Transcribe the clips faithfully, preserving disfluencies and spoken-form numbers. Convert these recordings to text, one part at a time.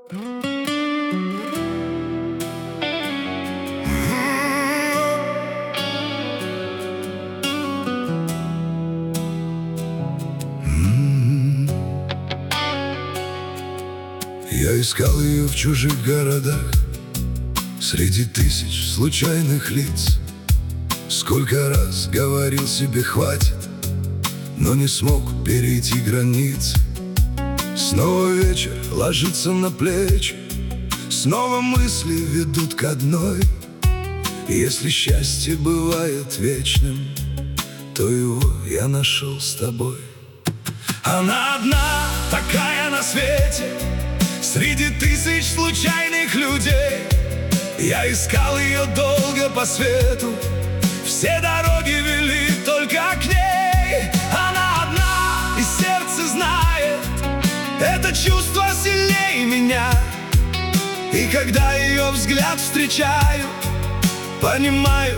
Я искал ее в чужих городах, среди тысяч случайных лиц. Сколько раз говорил себе хватит, но не смог перейти границы. Снова вечер ложится на плечи, снова мысли ведут к одной. Если счастье бывает вечным, то его я нашел с тобой. Она одна, такая на свете, среди тысяч случайных людей. Я искал ее долго по свету, все дороги вели только к ней. Она одна, и сердце знает, это чувство сильнее меня. И когда ее взгляд встречаю, понимаю,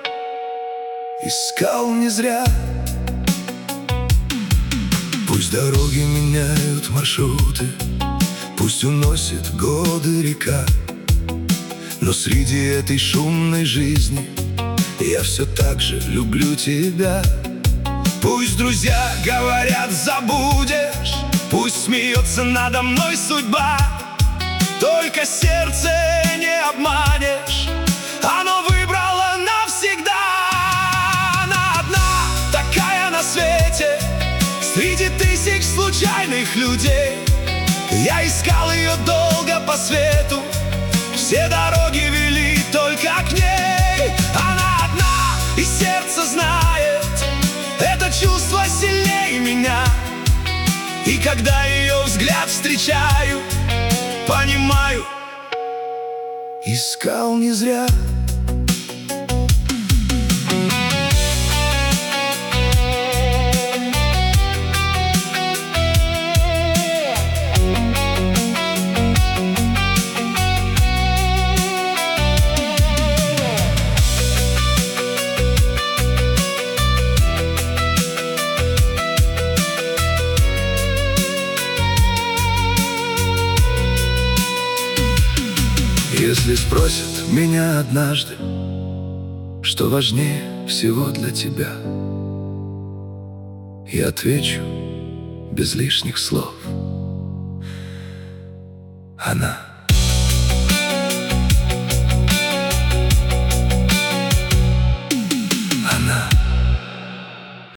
искал не зря. Пусть дороги меняют маршруты, пусть уносит годы река, но среди этой шумной жизни я все так же люблю тебя. Пусть друзья говорят забудешь, пусть смеется надо мной судьба, только сердце не обманешь, оно выбрало навсегда. Она одна, такая на свете, среди тысяч случайных людей. Я искал ее долго по свету, все дороги вели только к ней. Она одна, и сердце знает, это чувство сильнее меня. И когда ее взгляд встречаю, понимаю, искал не зря. Если спросят меня однажды, что важнее всего для тебя, я отвечу без лишних слов: она.